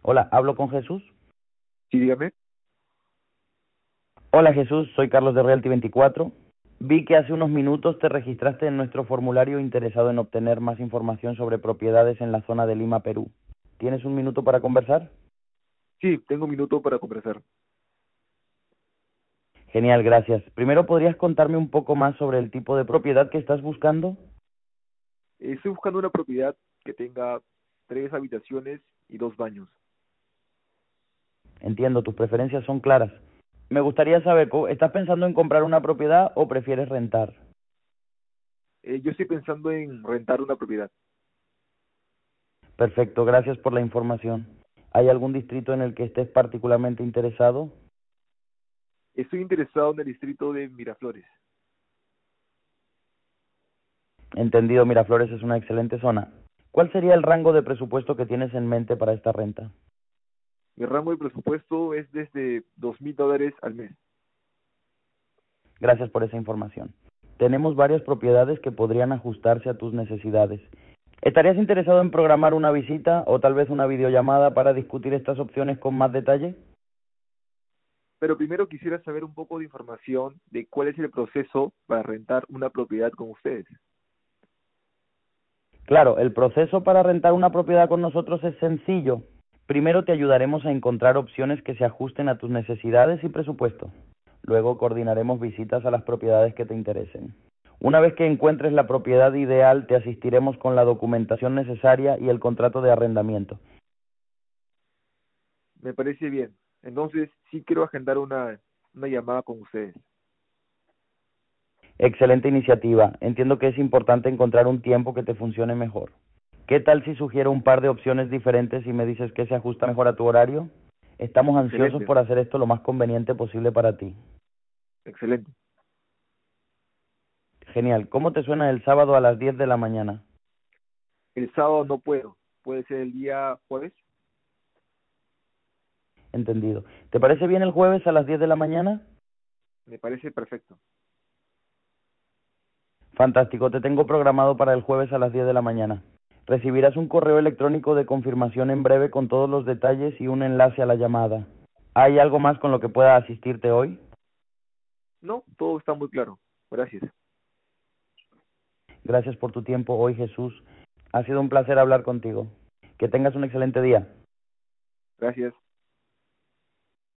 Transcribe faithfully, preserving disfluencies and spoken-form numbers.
Hola, ¿hablo con Jesús? Sí, dígame. Hola Jesús, soy Carlos de Realty veinticuatro. Vi que hace unos minutos te registraste en nuestro formulario interesado en obtener más información sobre propiedades en la zona de Lima, Perú. ¿Tienes un minuto para conversar? Sí, tengo un minuto para conversar. Genial, gracias. Primero, ¿podrías contarme un poco más sobre el tipo de propiedad que estás buscando? Eh, Estoy buscando una propiedad que tenga tres habitaciones y dos baños. Entiendo, tus preferencias son claras. Me gustaría saber, co- ¿estás pensando en comprar una propiedad o prefieres rentar? Eh, yo estoy pensando en rentar una propiedad. Perfecto, gracias por la información. ¿Hay algún distrito en el que estés particularmente interesado? Estoy interesado en el distrito de Miraflores. Entendido, Miraflores es una excelente zona. ¿Cuál sería el rango de presupuesto que tienes en mente para esta renta? Mi rango de presupuesto es desde dos mil dólares al mes. Gracias por esa información. Tenemos varias propiedades que podrían ajustarse a tus necesidades. ¿Estarías interesado en programar una visita o tal vez una videollamada para discutir estas opciones con más detalle? Pero primero quisiera saber un poco de información de cuál es el proceso para rentar una propiedad con ustedes. Claro, el proceso para rentar una propiedad con nosotros es sencillo. Primero te ayudaremos a encontrar opciones que se ajusten a tus necesidades y presupuesto. Luego coordinaremos visitas a las propiedades que te interesen. Una vez que encuentres la propiedad ideal, te asistiremos con la documentación necesaria y el contrato de arrendamiento. Me parece bien. Entonces, sí quiero agendar una, una llamada con ustedes. Excelente iniciativa. Entiendo que es importante encontrar un tiempo que te funcione mejor. ¿Qué tal si sugiero un par de opciones diferentes y me dices qué se ajusta mejor a tu horario? Estamos ansiosos Excelente, por hacer esto lo más conveniente posible para ti. excelente. Genial. ¿Cómo te suena el sábado a las diez de la mañana? El sábado no puedo. ¿Puede ser el día jueves? Entendido. ¿Te parece bien el jueves a las diez de la mañana? Me parece perfecto. Fantástico. Te tengo programado para el jueves a las diez de la mañana. Recibirás un correo electrónico de confirmación en breve con todos los detalles y un enlace a la llamada. ¿Hay algo más con lo que pueda asistirte hoy? No, todo está muy claro. Gracias. Gracias por tu tiempo hoy, Jesús. Ha sido un placer hablar contigo. Que tengas un excelente día. Gracias.